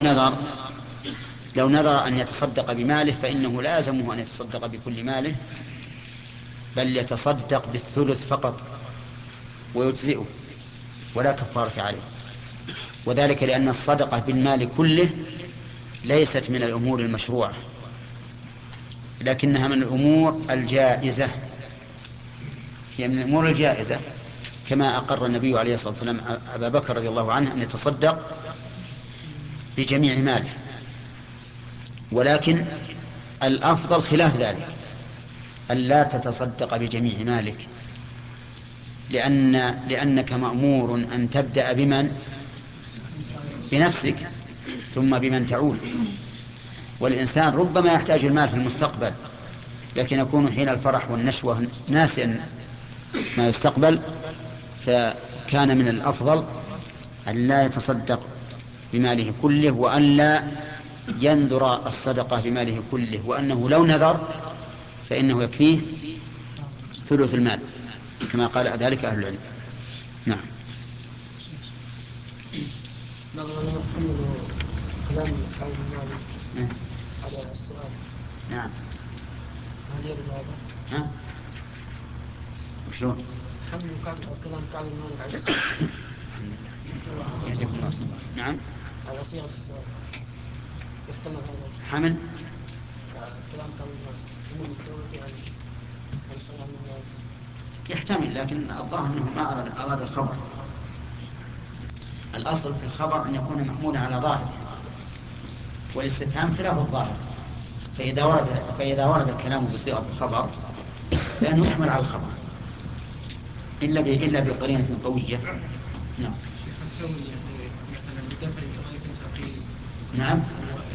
نذر لو نذر أن يتصدق بماله فإنه لازمه أن يتصدق بكل ماله، بل يتصدق بالثلث فقط ويجزئه ولا كفارة عليه. وذلك لأن الصدقة بالمال كله ليست من الأمور المشروعة، لكنها من الأمور الجائزة، هي من الأمور الجائزة، كما أقر النبي عليه الصلاة والسلام أبا بكر رضي الله عنه أن يتصدق بجميع ماله. ولكن الأفضل خلاف ذلك، أن لا تتصدق بجميع مالك، لأنك مأمور أن تبدأ بنفسك ثم بمن تعول. والإنسان ربما يحتاج المال في المستقبل، لكن يكون حين الفرح والنشوة ناسيا ما يستقبل، فكان من الأفضل أن لا يتصدق بماله كله، وأن لا ينذر الصدقة بماله كله، وأنه لو نذر فإنه يكفيه ثلث المال كما قال ذلك أهل العلم. نعم. نحمل كلام كعب مالك على السؤال. نعم. هل يرد هذا؟ ها؟ وشلون؟ حمل كلام كعب مالك على السؤال. يهديكم الله. نعم. على صيغة السؤال يحتمل هذا حمل كلام كعب مالك عموم الدولة عن كلام مالك يحتمل، لكن الظاهر أنه ما أراد الخبر. الأصل في الخبر أن يكون محمولا على ظاهره، والاستفهام خلاف الظاهر. فإذا ورد الكلام بصيغة الخبر فإنه يحمل على الخبر إلا بقرينة قوية. نعم. مثلا بدفع قضية الفقير. نعم.